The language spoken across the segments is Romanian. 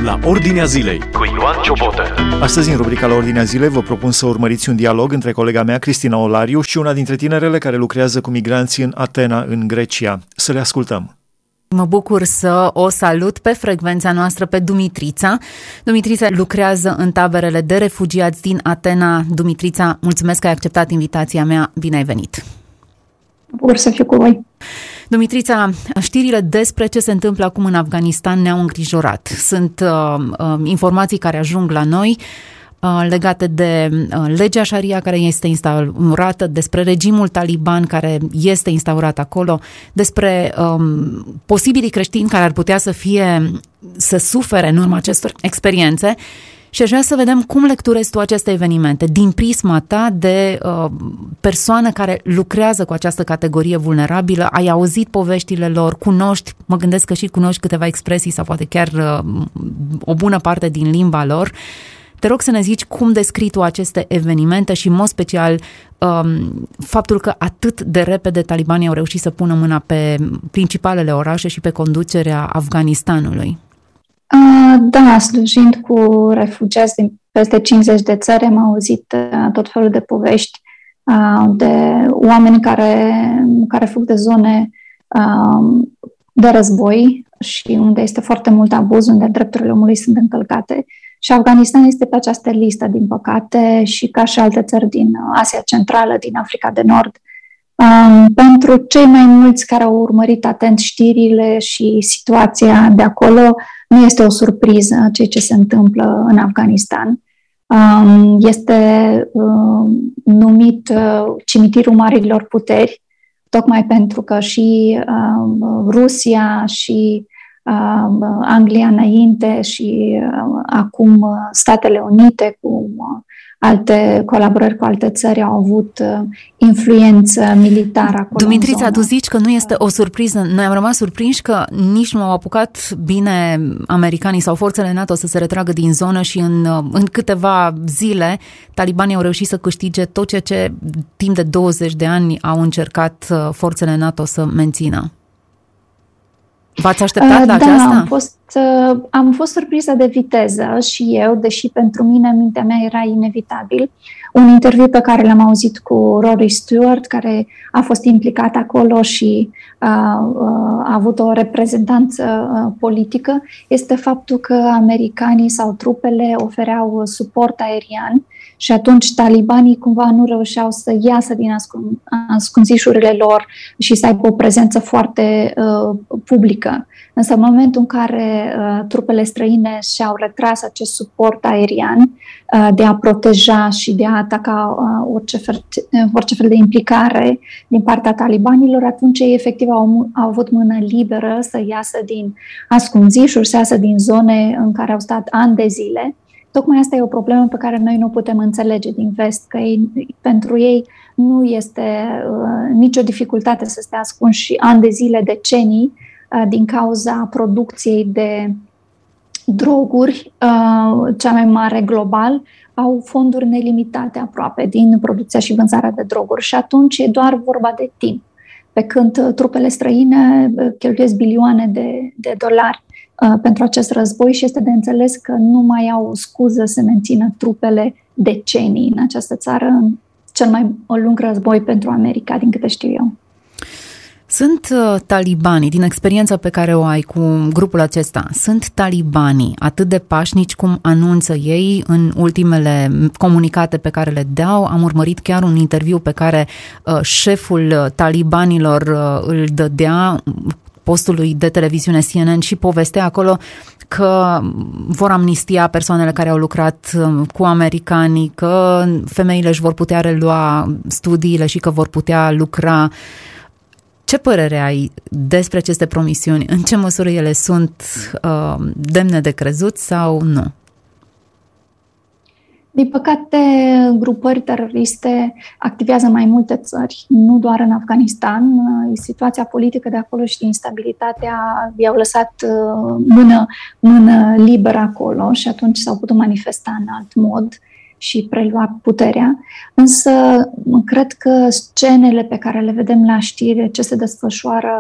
La Ordinea Zilei cu Ioan Ciobotă. Astăzi, în rubrica La Ordinea Zilei, vă propun să urmăriți un dialog între colega mea, Cristina Olariu, și una dintre tinerele care lucrează cu migranții în Atena, în Grecia. Să le ascultăm. Mă bucur să o salut pe frecvența noastră pe Dumitrița. Dumitrița lucrează în taberele de refugiați din Atena. Dumitrița, mulțumesc că ai acceptat invitația mea. Bine ai venit! Mă bucur să fiu cu voi! Dumitrița, știrile despre ce se întâmplă acum în Afganistan ne-au îngrijorat. Sunt informații care ajung la noi legate de legea Sharia care este instaurată, despre regimul taliban care este instaurat acolo, despre posibilii creștini care ar putea să sufere în urma acestor experiențe. Și aș vrea să vedem cum lecturezi tu aceste evenimente, din prisma ta de persoană care lucrează cu această categorie vulnerabilă, ai auzit poveștile lor, cunoști, mă gândesc că și cunoști câteva expresii sau poate chiar o bună parte din limba lor. Te rog să ne zici cum descrii tu aceste evenimente și, în mod special, faptul că atât de repede talibanii au reușit să pună mâna pe principalele orașe și pe conducerea Afganistanului. Da, slujind cu refugiați din peste 50 de țări, am auzit tot felul de povești de oameni care fug de zone de război și unde este foarte mult abuz, unde drepturile omului sunt încălcate. Și Afganistan este pe această listă, din păcate, și ca și alte țări din Asia Centrală, din Africa de Nord. Pentru cei mai mulți care au urmărit atent știrile și situația de acolo, nu este o surpriză ceea ce se întâmplă în Afganistan. Este numit cimitirul marilor puteri, tocmai pentru că și Rusia și Anglia înainte și acum Statele Unite cu alte colaborări cu alte țări au avut influență militară acolo. Dumitrița, tu zici că nu este o surpriză. Noi am rămas surprinși că nici nu au apucat bine americanii sau forțele NATO să se retragă din zonă și în câteva zile talibanii au reușit să câștige tot ceea ce timp de 20 de ani au încercat forțele NATO să mențină. V-ați așteptat la aceasta? Am fost surpriză de viteză și eu, deși pentru mine mintea mea era inevitabil. Un interviu pe care l-am auzit cu Rory Stewart, care a fost implicat acolo și a avut o reprezentanță politică, este faptul că americanii sau trupele ofereau suport aerian și atunci talibanii cumva nu reușeau să iasă din ascunzișurile lor și să aibă o prezență foarte publică. Însă în momentul în care trupele străine și-au retras acest suport aerian de a proteja și de a ataca orice fel de implicare din partea talibanilor, atunci ei efectiv au avut mână liberă să iasă din ascunzișuri, să iasă din zone în care au stat ani de zile. Tocmai asta e o problemă pe care noi nu putem înțelege din vest, că pentru ei nu este nicio dificultate să stea ascunși ani de zile, decenii, din cauza producției de droguri, cea mai mare global, au fonduri nelimitate aproape din producția și vânzarea de droguri și atunci e doar vorba de timp. Pe când trupele străine cheltuiesc bilioane de dolari pentru acest război și este de înțeles că nu mai au scuză să mențină trupele decenii în această țară, în cel mai lung război pentru America, din câte știu eu. Sunt talibanii, din experiența pe care o ai cu grupul acesta, sunt talibanii atât de pașnici cum anunță ei în ultimele comunicate pe le dau? Am urmărit chiar un interviu pe care șeful talibanilor îl dădea postului de televiziune CNN și povestea acolo că vor amnistia persoanele care au lucrat cu americanii, că femeile își vor putea relua studiile și că vor putea lucra. Ce părere ai despre aceste promisiuni? În ce măsură ele sunt demne de crezut sau nu? Din păcate, grupări teroriste activează în mai multe țări, nu doar în Afganistan. Situația politică de acolo și instabilitatea i-au lăsat mână liberă acolo și atunci s-au putut manifesta în alt mod și prelua puterea. Însă, cred că scenele pe care le vedem la știri, ce se desfășoară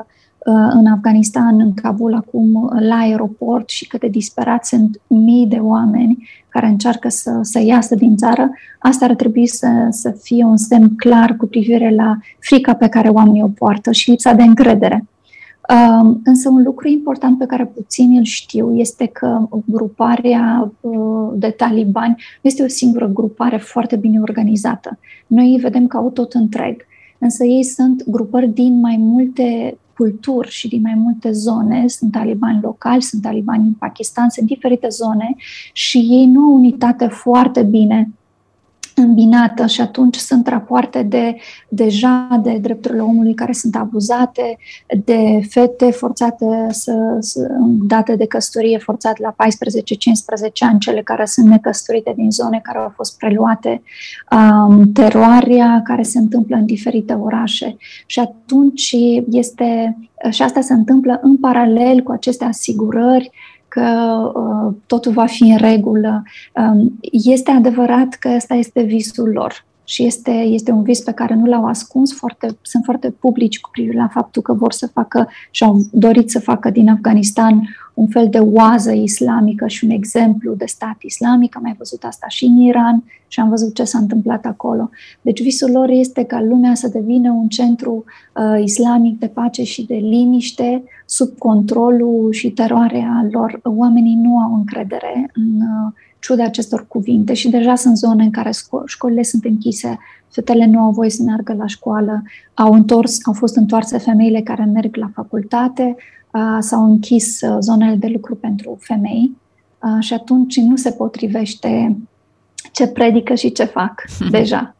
în Afganistan, în Kabul acum, la aeroport și cât de disperați sunt mii de oameni care încearcă să iasă din țară, asta ar trebui să fie un semn clar cu privire la frica pe care oamenii o poartă și lipsa de încredere. Însă un lucru important pe care puțini îl știu este că gruparea de talibani este o singură grupare foarte bine organizată. Noi îi vedem ca o tot întreg, însă ei sunt grupări din mai multe culturi și din mai multe zone. Sunt talibani locali, sunt talibani în Pakistan, sunt diferite zone și ei nu au unitate foarte bine îmbinată și atunci sunt rapoarte deja de drepturile omului care sunt abuzate, de fete forțate date de căsătorie forțat la 14-15 ani, cele care sunt necăsătorite din zone care au fost preluate, teroarea care se întâmplă în diferite orașe. Și atunci și asta se întâmplă în paralel cu aceste asigurări că totul va fi în regulă. Este adevărat că ăsta este visul lor și este un vis pe care nu l-au ascuns, sunt foarte publici cu privire la faptul că vor să facă și au dorit să facă din Afganistan un fel de oază islamică și un exemplu de stat islamic. Am mai văzut asta și în Iran și am văzut ce s-a întâmplat acolo. Deci visul lor este ca lumea să devină un centru islamic de pace și de liniște sub controlul și teroarea lor. Oamenii nu au încredere în ciuda acestor cuvinte și deja sunt zone în care școlile sunt închise, fetele nu au voie să meargă la școală, au fost întoarse femeile care merg la facultate, s-au închis zonele de lucru pentru femei și atunci nu se potrivește ce predică și ce fac deja.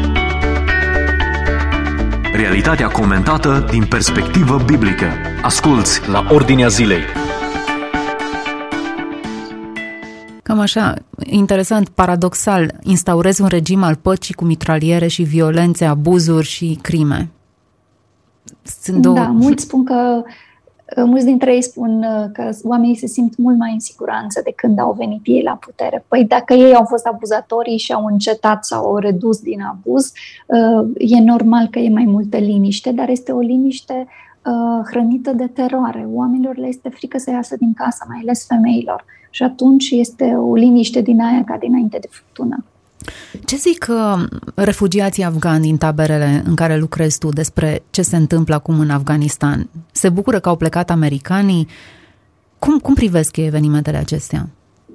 Realitatea comentată din perspectivă biblică. Asculți la Ordinea Zilei. Cam așa, interesant, paradoxal, instaurezi un regim al păcii cu mitraliere și violențe, abuzuri și crime. Da, mulți dintre ei spun că oamenii se simt mult mai în siguranță de când au venit ei la putere. Păi dacă ei au fost abuzatorii și au încetat sau au redus din abuz, e normal că e mai multă liniște, dar este o liniște hrănită de teroare. Oamenilor le este frică să iasă din casă, mai ales femeilor. Și atunci este o liniște din aia ca dinainte de furtună. Ce zic refugiații afgani din taberele în care lucrezi tu despre ce se întâmplă acum în Afganistan? Se bucură că au plecat americanii? Cum privesc ei evenimentele acestea?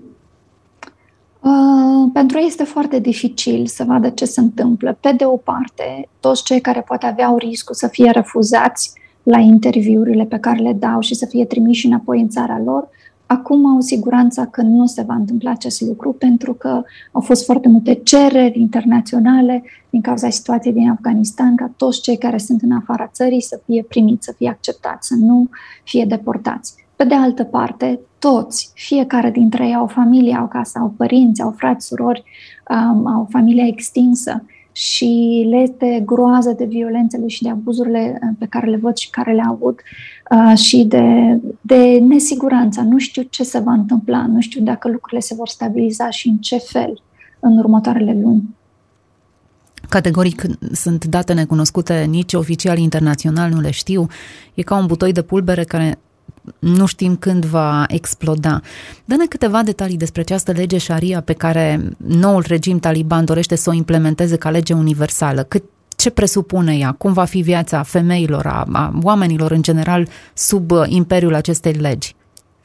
Pentru ei este foarte dificil să vadă ce se întâmplă. Pe de o parte, toți cei care poate aveau riscul să fie refuzați la interviurile pe care le dau și să fie trimiși înapoi în țara lor, acum au siguranța că nu se va întâmpla acest lucru pentru că au fost foarte multe cereri internaționale din cauza situației din Afganistan ca toți cei care sunt în afara țării să fie primiți, să fie acceptați, să nu fie deportați. Pe de altă parte, toți, fiecare dintre ei au familie, au casă, au părinți, au frați, surori, au familia extinsă și le este groază de violențele și de abuzurile pe care le văd și care le-au avut și de nesiguranța. Nu știu ce se va întâmpla, nu știu dacă lucrurile se vor stabiliza și în ce fel în următoarele luni. Categoric sunt date necunoscute, nici oficialii internaționali nu le știu. E ca un butoi de pulbere care nu știm când va exploda. Dă-ne câteva detalii despre această lege Sharia pe care noul regim taliban dorește să o implementeze ca lege universală. Ce presupune ea? Cum va fi viața femeilor, a oamenilor în general sub imperiul acestei legi?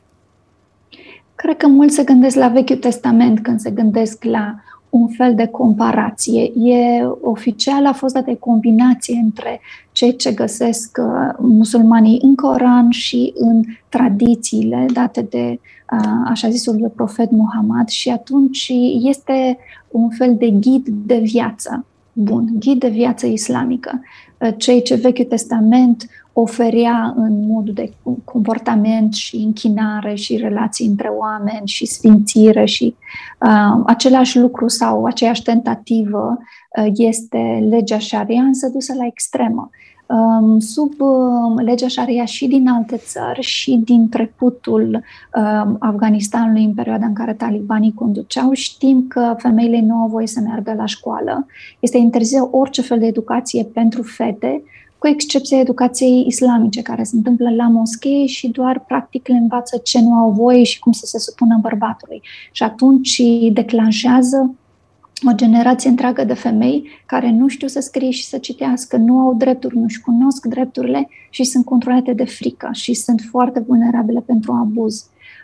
Cred că mulți se gândesc la Vechiul Testament când se gândesc la un fel de comparație. Oficial a fost dată combinație între ceea ce găsesc musulmanii în Coran și în tradițiile date de așa zisul profet Muhammad și atunci este un fel de ghid de viață. Bun, ghid de viață islamică. Ceea ce Vechiul Testament oferea în modul de comportament și închinare și relații între oameni și sfințire și același lucru sau aceeași tentativă este legea Sharia, însă dusă la extremă. Sub legea Sharia și din alte țări și din trecutul Afganistanului în perioada în care talibanii conduceau, știm că femeile nu au voie să meargă la școală. Este interzisă orice fel de educație pentru fete, cu excepția educației islamice, care se întâmplă la moschee și doar practic le învață ce nu au voie și cum să se supună bărbatului. Și atunci declanșează o generație întreagă de femei care nu știu să scrie și să citească, nu au drepturi, nu-și cunosc drepturile și sunt controlate de frică și sunt foarte vulnerabile pentru abuz.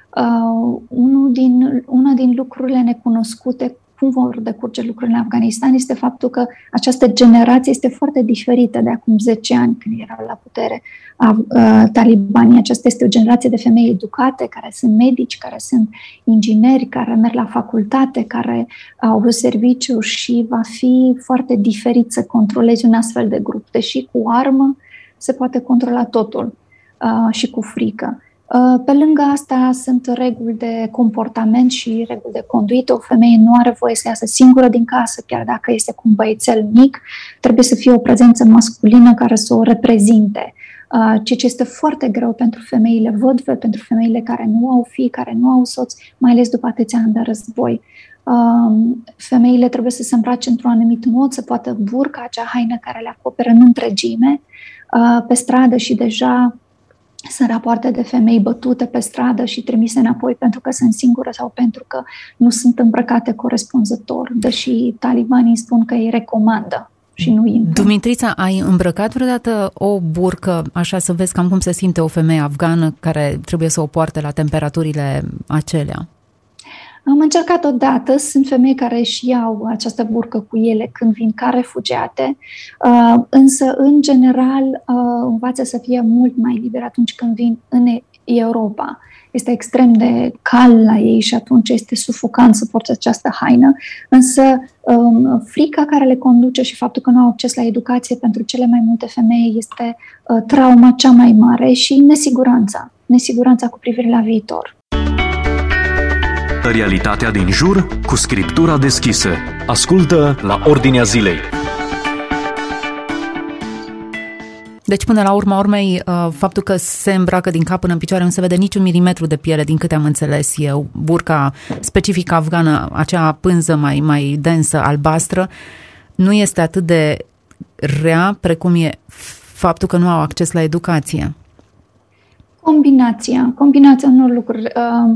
Una din lucrurile necunoscute, cum vor decurge lucrurile în Afganistan, este faptul că această generație este foarte diferită de acum 10 ani, când erau la putere talibanii. Aceasta este o generație de femei educate, care sunt medici, care sunt ingineri, care merg la facultate, care au avut serviciu și va fi foarte diferit să controlezi un astfel de grup. Deși cu armă se poate controla totul și cu frică. Pe lângă asta sunt reguli de comportament și reguli de conduită. O femeie nu are voie să iasă singură din casă, chiar dacă este cu un băiețel mic. Trebuie să fie o prezență masculină care să o reprezinte. Ceea ce este foarte greu pentru femeile vădve, pentru femeile care nu au fii, care nu au soț, mai ales după atâția ani de război. Femeile trebuie să se îmbrace într-un anumit mod, să poată burca, acea haină care le acoperă în întregime pe stradă și deja sunt rapoarte de femei bătute pe stradă și trimise înapoi pentru că sunt singure sau pentru că nu sunt îmbrăcate corespunzător, deși talibanii spun că îi recomandă și nu intră. Dumitrița, ai îmbrăcat vreodată o burcă, așa să vezi cam cum se simte o femeie afgană care trebuie să o poarte la temperaturile acelea? Am încercat odată, sunt femei care își iau această burcă cu ele când vin ca refugiate, însă, în general, învață să fie mult mai libere atunci când vin în Europa. Este extrem de cald la ei și atunci este sufocant să porți această haină, însă frica care le conduce și faptul că nu au acces la educație pentru cele mai multe femei este trauma cea mai mare și nesiguranța cu privire la viitor. Realitatea din jur cu scriptura deschisă. Ascultă la Ordinea Zilei. Deci, până la urma urmei, faptul că se îmbracă din cap până în picioare nu se vede niciun milimetru de piele, din câte am înțeles eu. Burca specifică afgană, acea pânză mai densă, albastră, nu este atât de rea precum e faptul că nu au acces la educație. Combinația unor lucruri,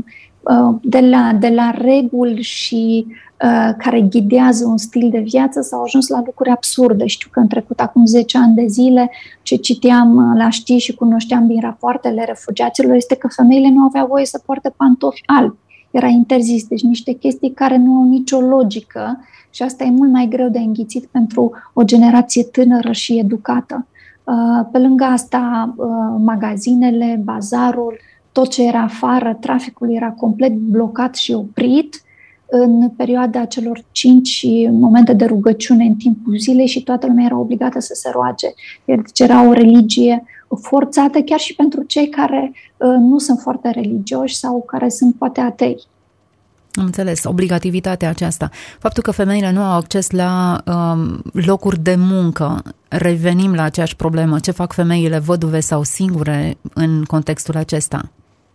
de la reguli și care ghidează un stil de viață s-au ajuns la lucruri absurde. Știu că în trecut, acum 10 ani de zile, ce citeam la știri și cunoșteam din rapoartele refugiaților este că femeile nu aveau voie să poarte pantofi albi. Era interzis, deci niște chestii care nu au nicio logică și asta e mult mai greu de înghițit pentru o generație tânără și educată. Pe lângă asta, magazinele, bazarul, tot ce era afară, traficul era complet blocat și oprit în perioada celor 5 momente de rugăciune în timpul zilei și toată lumea era obligată să se roage. Deci era o religie forțată chiar și pentru cei care nu sunt foarte religioși sau care sunt poate atei. Am înțeles, obligativitatea aceasta. Faptul că femeile nu au acces la locuri de muncă. Revenim la aceeași problemă. Ce fac femeile văduve sau singure în contextul acesta?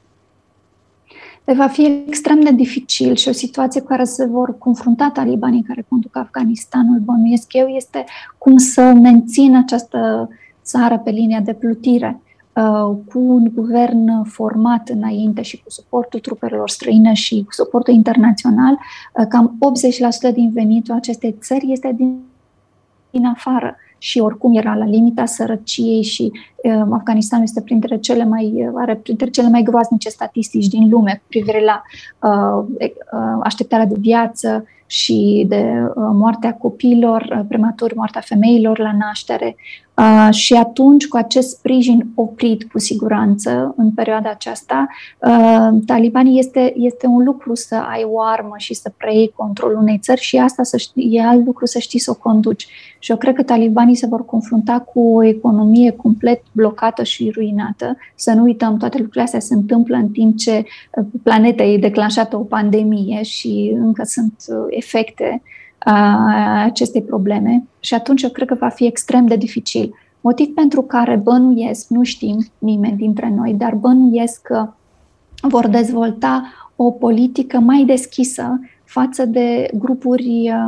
Va fi extrem de dificil și o situație cu care se vor confrunta talibanii care conduc Afganistanul, bănuiesc eu, este cum să mențină această țară pe linia de plutire. Cu un guvern format înainte și cu suportul trupelor străine și cu suportul internațional, cam 80% din venitul acestei țări este din afară. Și oricum era la limita sărăciei și Afganistanul este are printre cele mai groaznice statistici din lume cu privire la așteptarea de viață și de moartea copiilor prematuri, moartea femeilor la naștere. Și atunci, cu acest sprijin oprit cu siguranță în perioada aceasta, talibanii este un lucru să ai o armă și să preiei controlul unei țări și asta e alt lucru să știi să o conduci. Și eu cred că talibanii se vor confrunta cu o economie complet blocată și ruinată. Să nu uităm, toate lucrurile astea se întâmplă în timp ce planeta e declanșată o pandemie și încă sunt efecte acestei probleme și atunci eu cred că va fi extrem de dificil. Motiv pentru care bănuiesc, nu știm nimeni dintre noi, dar bănuiesc că vor dezvolta o politică mai deschisă față de grupuri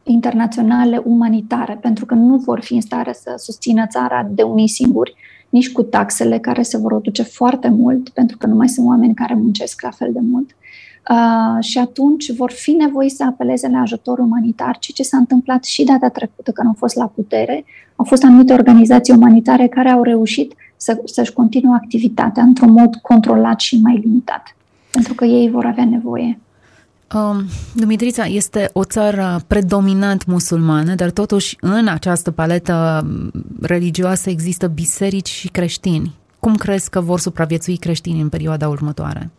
internaționale umanitare, pentru că nu vor fi în stare să susțină țara de unii singuri, nici cu taxele care se vor reduce foarte mult, pentru că nu mai sunt oameni care muncesc la fel de mult. Și atunci vor fi nevoiți să apeleze la ajutor umanitar, ceea ce s-a întâmplat și data trecută când au fost la putere. Au fost anumite organizații umanitare care au reușit să-și continue activitatea într-un mod controlat și mai limitat, pentru că ei vor avea nevoie. Dumitrița, este o țară predominant musulmană, dar totuși în această paletă religioasă există biserici și creștini. Cum crezi că vor supraviețui creștinii în perioada următoare?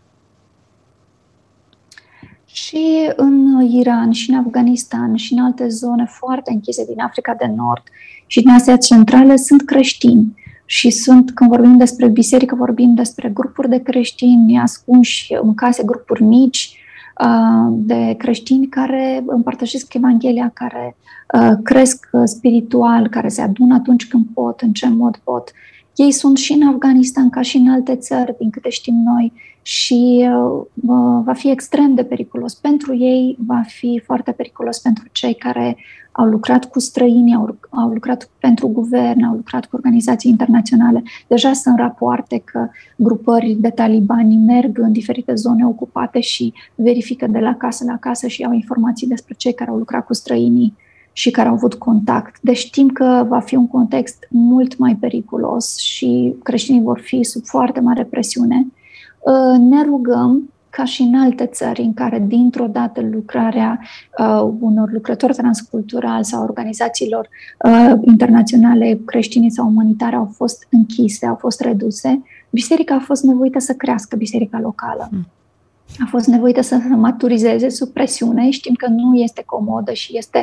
Și în Iran, și în Afganistan, și în alte zone foarte închise din Africa de Nord și din Asia Centrală sunt creștini. Și când vorbim despre biserică, vorbim despre grupuri de creștini ascunși în case, grupuri mici de creștini care împărtășesc Evanghelia, care cresc spiritual, care se adună atunci când pot, în ce mod pot. Ei sunt și în Afganistan ca și în alte țări, din câte știm noi, și va fi extrem de periculos. Pentru ei va fi foarte periculos pentru cei care au lucrat cu străini, au lucrat pentru guvern, au lucrat cu organizații internaționale. Deja sunt rapoarte că grupări de talibani merg în diferite zone ocupate și verifică de la casă la casă și au informații despre cei care au lucrat cu străinii și care au avut contact. Deci știm că va fi un context mult mai periculos și creștinii vor fi sub foarte mare presiune. Ne rugăm, ca și în alte țări în care dintr-o dată lucrarea unor lucrători transculturali sau organizațiilor internaționale creștine sau umanitare au fost închise, au fost reduse, biserica a fost nevoită să crească, biserica locală. A fost nevoită să se maturizeze sub presiune. Știm că nu este comodă și este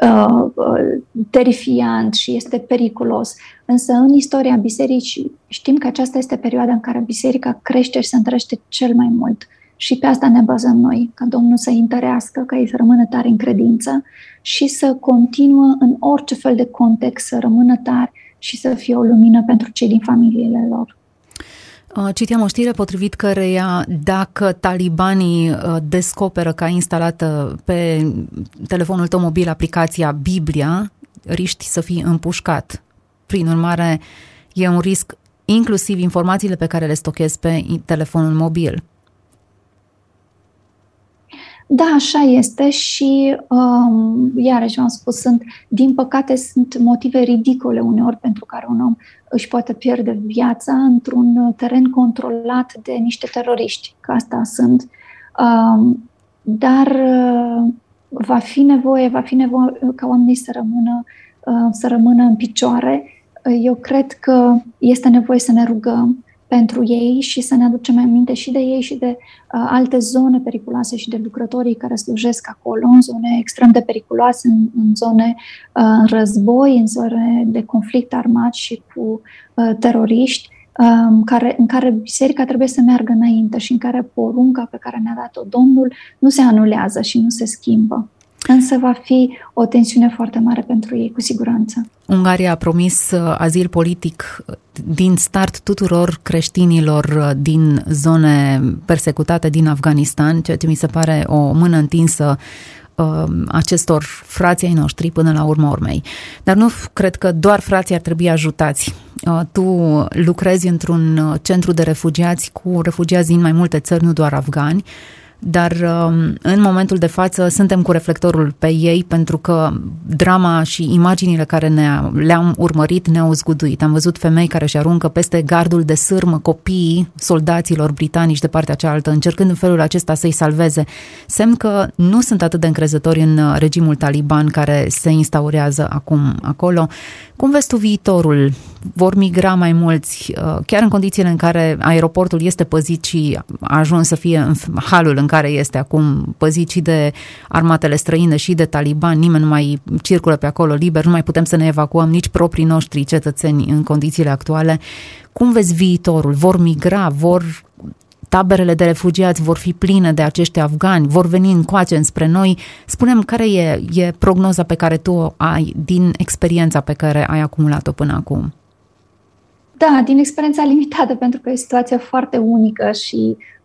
terifiant și este periculos. Însă în istoria bisericii știm că aceasta este perioada în care biserica crește și se întărește cel mai mult. Și pe asta ne bazăm noi, ca Domnul să-i întărească, ca ei să rămână tari în credință și să continuă în orice fel de context, să rămână tari și să fie o lumină pentru cei din familiile lor. Citeam o știre potrivit căreia dacă talibanii descoperă că ai instalată pe telefonul tău mobil aplicația Biblia, riști să fii împușcat. Prin urmare, e un risc inclusiv informațiile pe care le stochezi pe telefonul mobil. Da, așa este și, iarăși v-am spus, din păcate sunt motive ridicole uneori pentru care un om își poate pierde viața într-un teren controlat de niște teroriști, că asta sunt. Dar va fi nevoie ca oamenii să rămână în picioare. Eu cred că este nevoie să ne rugăm pentru ei și să ne aducem aminte și de ei și de alte zone periculoase și de lucrătorii care slujesc acolo, în zone extrem de periculoase, în zone război, în zone de conflict armat și cu teroriști, în care biserica trebuie să meargă înainte și în care porunca pe care ne-a dat-o Domnul nu se anulează și nu se schimbă. Însă va fi o tensiune foarte mare pentru ei, cu siguranță. Ungaria a promis azil politic din start tuturor creștinilor din zone persecutate din Afganistan, ceea ce mi se pare o mână întinsă acestor frații ai noștri până la urma urmei. Dar nu cred că doar frații ar trebui ajutați. Tu lucrezi într-un centru de refugiați cu refugiați din mai multe țări, nu doar afgani, dar în momentul de față suntem cu reflectorul pe ei pentru că drama și imaginile care le-am urmărit ne-au zguduit. Am văzut femei care își aruncă peste gardul de sârmă copiii soldaților britanici de partea cealaltă, încercând în felul acesta să-i salveze. Semn că nu sunt atât de încrezători în regimul taliban care se instaurează acum acolo. Cum vezi tu viitorul? Vor migra mai mulți, chiar în condițiile în care aeroportul este păzit și a ajuns să fie în halul în care este acum, păzit și de armatele străine și de talibani, nimeni nu mai circulă pe acolo liber, nu mai putem să ne evacuăm nici proprii noștri cetățeni în condițiile actuale. Cum vezi viitorul? Vor migra? Taberele de refugiați vor fi pline de acești afgani? Vor veni încoace înspre noi? Spune-mi, care e prognoza pe care tu o ai din experiența pe care ai acumulat-o până acum? Da, din experiența limitată, pentru că e o situație foarte unică și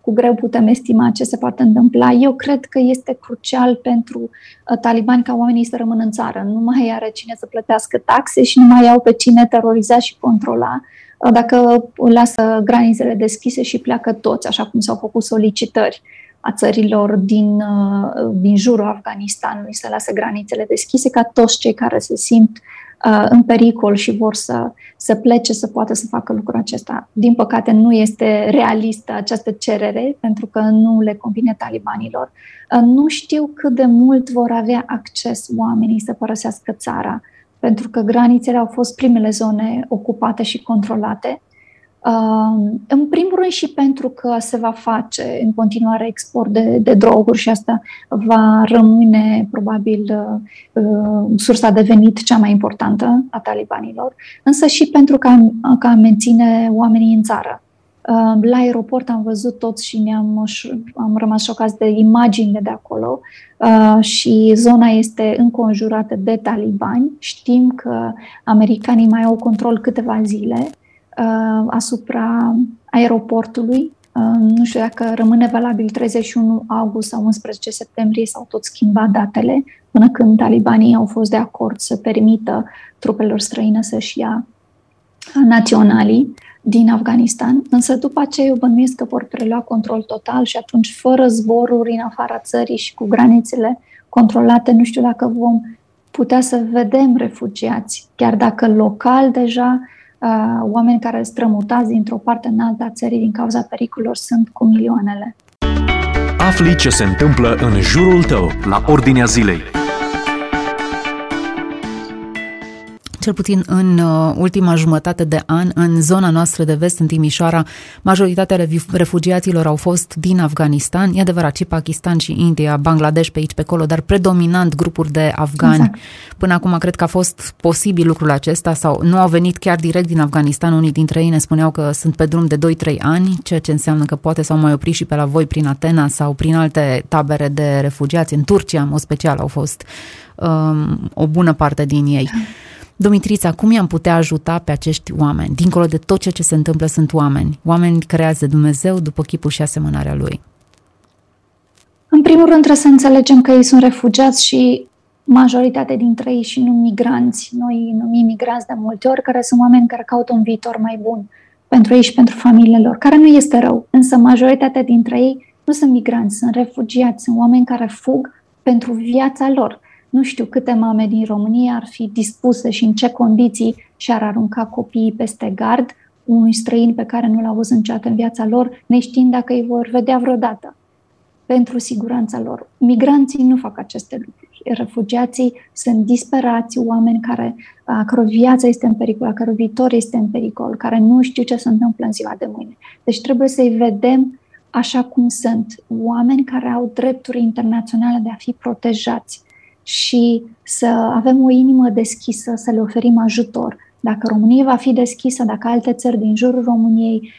cu greu putem estima ce se poate întâmpla. Eu cred că este crucial pentru talibani ca oamenii să rămână în țară. Nu mai are cine să plătească taxe și nu mai au pe cine teroriza și controla. Dacă lasă granițele deschise și pleacă toți, așa cum s-au făcut solicitări a țărilor din jurul Afganistanului să lasă granițele deschise, ca toți cei care se simt în pericol și vor să plece să poată să facă lucrul acesta. Din păcate nu este realistă această cerere pentru că nu le convine talibanilor. Nu știu cât de mult vor avea acces oamenii să părăsească țara, pentru că granițele au fost primele zone ocupate și controlate. În primul rând și pentru că se va face în continuare export de droguri și asta va rămâne probabil sursa de venit cea mai importantă a talibanilor, însă și pentru că a menține oamenii în țară. La aeroport am văzut toți și am rămas șocați de imaginile de acolo și zona este înconjurată de talibani. Știm că americanii mai au control câteva zile asupra aeroportului. Nu știu dacă rămâne valabil 31 august sau 11 septembrie, s-au tot schimbat datele până când talibanii au fost de acord să permită trupelor străine să-și ia naționalii din Afganistan. Însă după aceea eu bănuiesc că vor prelua control total și atunci fără zboruri în afara țării și cu granițele controlate, nu știu dacă vom putea să vedem refugiați, chiar dacă local deja oameni care strămutați dintr-o parte în alta a țării din cauza pericolelor sunt cu milioanele. Afli ce se întâmplă în jurul tău, la ordinea zilei. Cel puțin în ultima jumătate de an, în zona noastră de vest, în Timișoara, majoritatea refugiaților au fost din Afganistan, e adevărat, și Pakistan și India, Bangladesh pe aici, pe acolo, dar predominant grupuri de afgani. Exact. Până acum cred că a fost posibil lucrul acesta sau nu au venit chiar direct din Afganistan. Unii dintre ei ne spuneau că sunt pe drum de 2-3 ani, ceea ce înseamnă că poate s-au mai oprit și pe la voi prin Atena sau prin alte tabere de refugiați. În Turcia, în mod special, au fost o bună parte din ei. Dumitrița, cum i-am putea ajuta pe acești oameni? Dincolo de tot ce se întâmplă, sunt oameni. Oameni creați de Dumnezeu după chipul și asemănarea Lui. În primul rând trebuie să înțelegem că ei sunt refugiați și majoritatea dintre ei și nu migranți. Noi numim migranți de multe ori, care sunt oameni care caută un viitor mai bun pentru ei și pentru familiile lor, care nu este rău. Însă majoritatea dintre ei nu sunt migranți, sunt refugiați, sunt oameni care fug pentru viața lor. Nu știu câte mame din România ar fi dispuse și în ce condiții și-ar arunca copiii peste gard unui străin pe care nu l-au văzut niciodată în viața lor, neștiind dacă îi vor vedea vreodată, pentru siguranța lor. Migranții nu fac aceste lucruri. Refugiații sunt disperați, oameni a căror viață este în pericol, a căror viitor este în pericol, care nu știu ce se întâmplă în ziua de mâine. Deci trebuie să-i vedem așa cum sunt, oameni care au drepturi internaționale de a fi protejați și să avem o inimă deschisă, să le oferim ajutor. Dacă România va fi deschisă, dacă alte țări din jurul României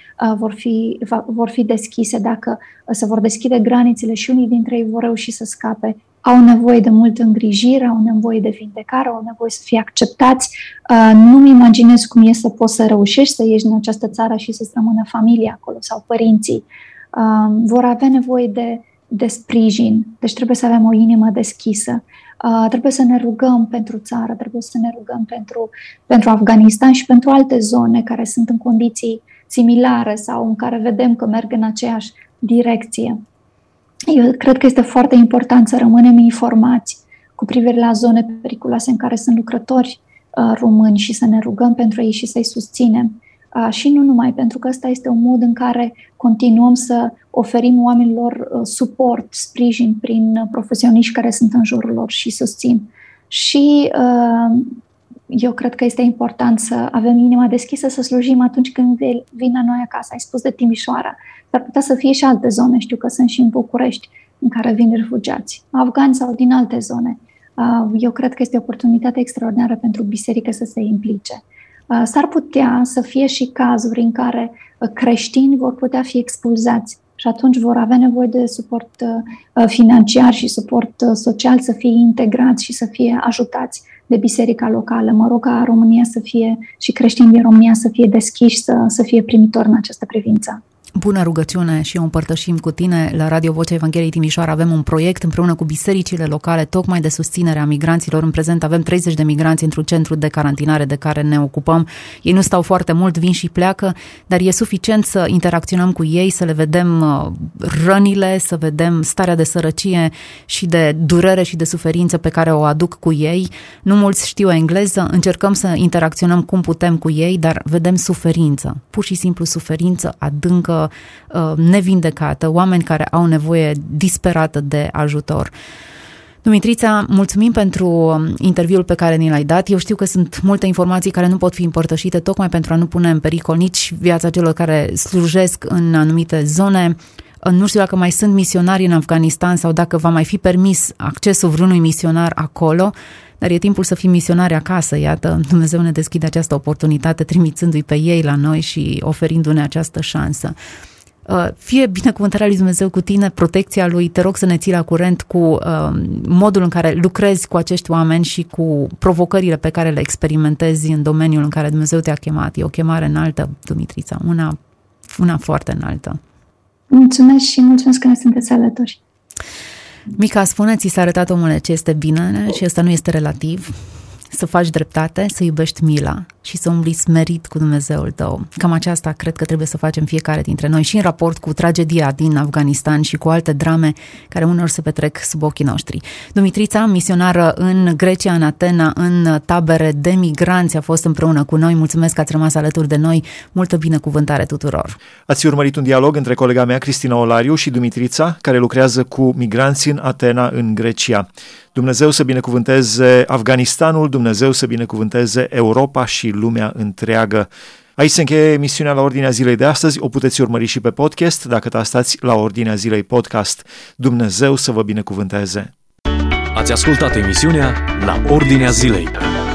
vor fi deschise, dacă se vor deschide granițele și unii dintre ei vor reuși să scape, au nevoie de multă îngrijire, au nevoie de vindecare, au nevoie să fie acceptați. Nu-mi imaginez cum e să poți să reușești să ieși din această țară și să-ți rămână familia acolo sau părinții. Vor avea nevoie de sprijin, deci trebuie să avem o inimă deschisă. Trebuie să ne rugăm pentru țară, trebuie să ne rugăm pentru Afganistan și pentru alte zone care sunt în condiții similare sau în care vedem că merg în aceeași direcție. Eu cred că este foarte important să rămânem informați cu privire la zone periculoase în care sunt lucrători români și să ne rugăm pentru ei și să-i susținem. Și nu numai, pentru că ăsta este un mod în care continuăm să oferim oamenilor suport, sprijin prin profesioniști care sunt în jurul lor și susțin. Și eu cred că este important să avem inima deschisă, să slujim atunci când vin la noi acasă. Ai spus de Timișoara, dar putea să fie și alte zone, știu că sunt și în București, în care vin refugiați, afgani sau din alte zone. Eu cred că este o oportunitate extraordinară pentru biserică să se implice. S-ar putea să fie și cazuri în care creștini vor putea fi expulzați și atunci vor avea nevoie de suport financiar și suport social, să fie integrați și să fie ajutați de biserica locală. Mă rog ca România să fie și creștini din România să fie deschiși, să fie primitori în această privință. bună rugăciune și o împărtășim cu tine. La Radio Vocea Evangheliei Timișoara avem un proiect împreună cu bisericile locale tocmai de susținere a migranților. În prezent avem 30 de migranți într-un centru de carantinare de care ne ocupăm. Ei nu stau foarte mult, vin și pleacă, dar e suficient să interacționăm cu ei, să le vedem rănile, să vedem starea de sărăcie și de durere și de suferință pe care o aduc cu ei. Nu mulți știu engleză, încercăm să interacționăm cum putem cu ei, dar vedem suferință, pur și simplu suferință adâncă, nevindecată, oameni care au nevoie disperată de ajutor. Dumitrița, mulțumim pentru interviul pe care ni l-ai dat. Eu știu că sunt multe informații care nu pot fi împărtășite tocmai pentru a nu pune în pericol nici viața celor care slujesc în anumite zone. Nu știu dacă mai sunt misionari în Afganistan sau dacă va mai fi permis accesul vreunui misionar acolo, dar e timpul să fim misionari acasă. Iată, Dumnezeu ne deschide această oportunitate trimițându-i pe ei la noi și oferindu-ne această șansă. Fie binecuvântarea lui Dumnezeu cu tine, protecția lui, te rog să ne ții la curent cu modul în care lucrezi cu acești oameni și cu provocările pe care le experimentezi în domeniul în care Dumnezeu te-a chemat. E o chemare înaltă, Dumitrița, una foarte înaltă. Mulțumesc și mulțumesc că ne sunteți alături. Mica, spune, ți s-a arătat, omule, ce este bine și ăsta nu este relativ. Să faci dreptate, să iubești mila și să umbli smerit cu Dumnezeul tău. Cam aceasta cred că trebuie să facem fiecare dintre noi și în raport cu tragedia din Afganistan și cu alte drame care uneori se petrec sub ochii noștri. Dumitrița, misionară în Grecia, în Atena, în tabere de migranți, a fost împreună cu noi. Mulțumesc că ați rămas alături de noi. Multă binecuvântare tuturor. Ați urmărit un dialog între colega mea, Cristina Olariu, și Dumitrița, care lucrează cu migranți în Atena, în Grecia. Dumnezeu să binecuvânteze Afganistanul, Dumnezeu să binecuvânteze Europa și lumea întreagă. Aici se încheie emisiunea La Ordinea Zilei de astăzi, o puteți urmări și pe podcast dacă tastați La Ordinea Zilei podcast. Dumnezeu să vă binecuvânteze! Ați ascultat emisiunea La Ordinea Zilei.